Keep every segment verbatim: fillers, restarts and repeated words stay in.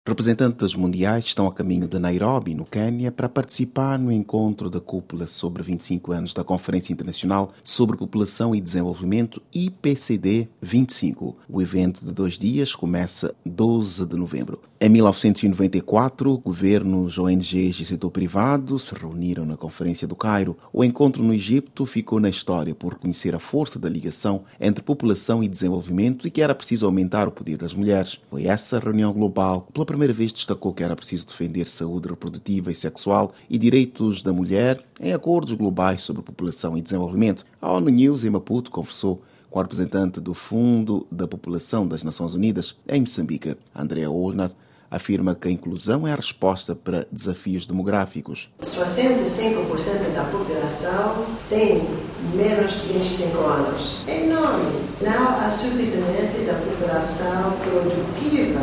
Representantes mundiais estão a caminho de Nairobi, no Quênia, para participar no encontro da cúpula sobre vinte e cinco anos da Conferência Internacional sobre População e Desenvolvimento I P C D vinte e cinco. O evento de dois dias começa doze de novembro. Em mil novecentos e noventa e quatro, governos, O N Gs e setor privado se reuniram na Conferência do Cairo. O encontro no Egito ficou na história por reconhecer a força da ligação entre população e desenvolvimento e que era preciso aumentar o poder das mulheres. Foi essa reunião global que pela primeira vez destacou que era preciso defender saúde reprodutiva e sexual e direitos da mulher em acordos globais sobre população e desenvolvimento. A ONU News, em Maputo, conversou com a representante do Fundo da População das Nações Unidas em Moçambique, Andrea Orner, afirma que a inclusão é a resposta para desafios demográficos. sessenta e cinco por cento da população tem menos de vinte e cinco anos. É enorme. Não há suficiente da população produtiva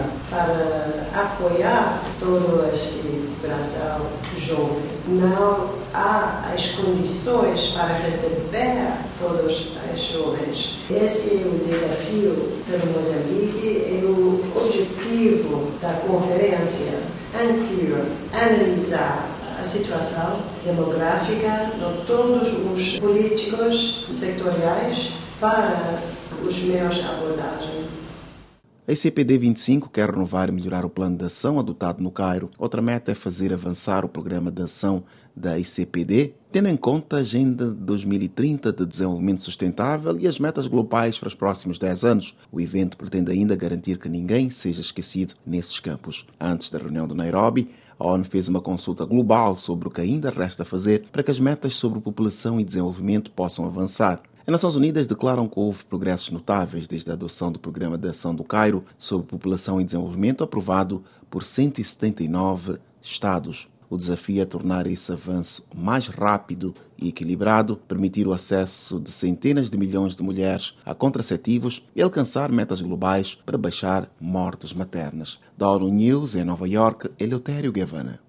para apoiar toda esta população jovem. Não há as condições para receber todos os jovens. Esse é o desafio para Moçambique e o objetivo da conferência inclui analisar a situação demográfica de todos os políticos sectoriais para os meios de abordagem. A I C P D vinte e cinco quer renovar e melhorar o plano de ação adotado no Cairo. Outra meta é fazer avançar o programa de ação da I C P D, tendo em conta a Agenda de dois mil e trinta de Desenvolvimento Sustentável e as metas globais para os próximos dez anos. O evento pretende ainda garantir que ninguém seja esquecido nesses campos. Antes da reunião de Nairobi, a ONU fez uma consulta global sobre o que ainda resta fazer para que as metas sobre população e desenvolvimento possam avançar. As Nações Unidas declaram que houve progressos notáveis desde a adoção do Programa de Ação do Cairo sobre População e Desenvolvimento, aprovado por cento e setenta e nove Estados. O desafio é tornar esse avanço mais rápido e equilibrado, permitir o acesso de centenas de milhões de mulheres a contraceptivos e alcançar metas globais para baixar mortes maternas. Da ONU News, em Nova York, Eleutério Guevara.